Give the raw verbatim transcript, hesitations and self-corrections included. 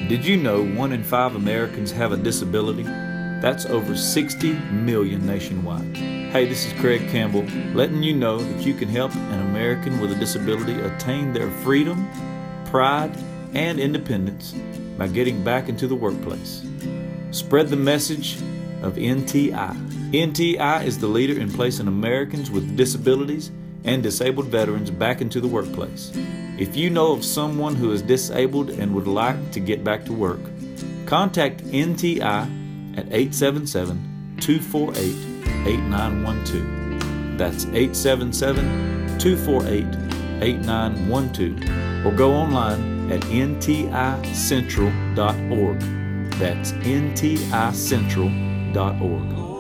Did you know one in five Americans have a disability? That's over sixty million nationwide. Hey, this is Craig Campbell, letting you know that you can help an American with a disability attain their freedom, pride, and independence by getting back into the workplace. Spread the message of N T I. N T I is the leader in placing Americans with disabilities and disabled veterans back into the workplace. If you know of someone who is disabled and would like to get back to work, contact N T I at eight seven seven, two four eight, eight nine one two. That's eight seven seven, two four eight, eight nine one two. Or go online at N T I central dot org. That's N T I central dot org.